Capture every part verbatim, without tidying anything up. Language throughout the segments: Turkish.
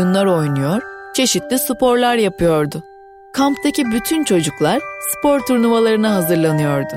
oyunlar oynuyor, çeşitli sporlar yapıyordu. Kamptaki bütün çocuklar spor turnuvalarına hazırlanıyordu.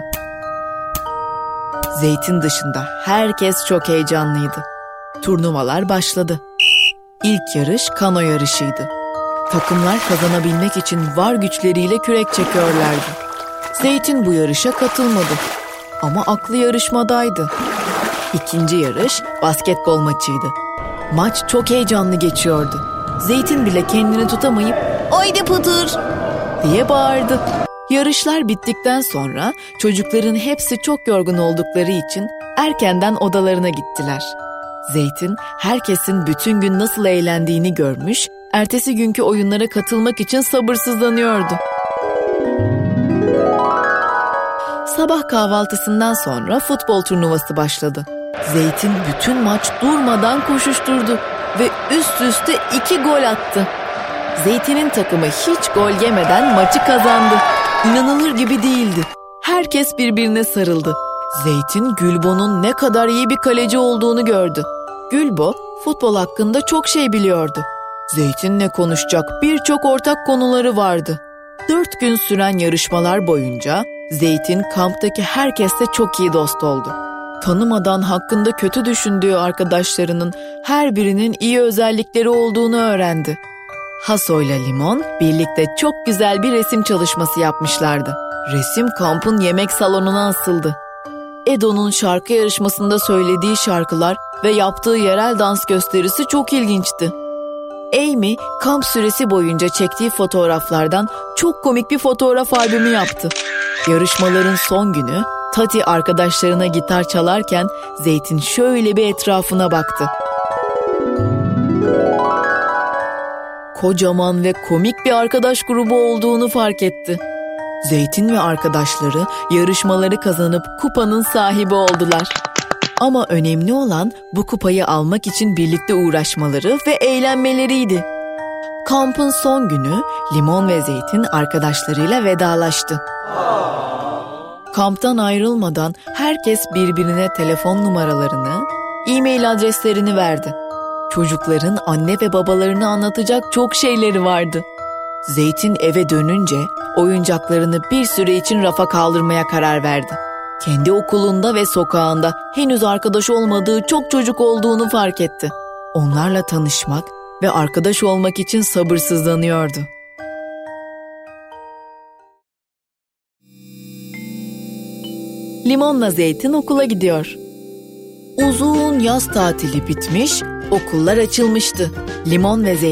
Zeytin dışında herkes çok heyecanlıydı. Turnuvalar başladı. İlk yarış kano yarışıydı. Takımlar kazanabilmek için var güçleriyle kürek çekiyorlardı. Zeytin bu yarışa katılmadı. Ama aklı yarışmadaydı. İkinci yarış basketbol maçıydı. Maç çok heyecanlı geçiyordu. Zeytin bile kendini tutamayıp "Haydi Pıtır!" diye bağırdı. Yarışlar bittikten sonra çocukların hepsi çok yorgun oldukları için erkenden odalarına gittiler. Zeytin herkesin bütün gün nasıl eğlendiğini görmüş, ertesi günkü oyunlara katılmak için sabırsızlanıyordu. Sabah kahvaltısından sonra futbol turnuvası başladı. Zeytin bütün maç durmadan koşuşturdu ve üst üste iki gol attı. Zeytin'in takımı hiç gol yemeden maçı kazandı. İnanılır gibi değildi. Herkes birbirine sarıldı. Zeytin, Gülbo'nun ne kadar iyi bir kaleci olduğunu gördü. Gülbo, futbol hakkında çok şey biliyordu. Zeytin'le konuşacak birçok ortak konuları vardı. Dört gün süren yarışmalar boyunca Zeytin kamptaki herkesle çok iyi dost oldu. Tanımadan hakkında kötü düşündüğü arkadaşlarının her birinin iyi özellikleri olduğunu öğrendi. Haso ile Limon birlikte çok güzel bir resim çalışması yapmışlardı. Resim kampın yemek salonuna asıldı. Edo'nun şarkı yarışmasında söylediği şarkılar ve yaptığı yerel dans gösterisi çok ilginçti. Amy, kamp süresi boyunca çektiği fotoğraflardan çok komik bir fotoğraf albümü yaptı. Yarışmaların son günü Tati arkadaşlarına gitar çalarken Zeytin şöyle bir etrafına baktı. Kocaman ve komik bir arkadaş grubu olduğunu fark etti. Zeytin ve arkadaşları yarışmaları kazanıp kupanın sahibi oldular. Ama önemli olan bu kupayı almak için birlikte uğraşmaları ve eğlenmeleriydi. Kampın son günü Limon ve Zeytin arkadaşlarıyla vedalaştı. Kamptan ayrılmadan herkes birbirine telefon numaralarını, e-mail adreslerini verdi. Çocukların anne ve babalarını anlatacak çok şeyleri vardı. Zeytin eve dönünce oyuncaklarını bir süre için rafa kaldırmaya karar verdi. Kendi okulunda ve sokağında henüz arkadaş olmadığı çok çocuk olduğunu fark etti. Onlarla tanışmak ve arkadaş olmak için sabırsızlanıyordu. Limonla Zeytin okula gidiyor. Uzun yaz tatili bitmiş, okullar açılmıştı. Limon ve Zeytin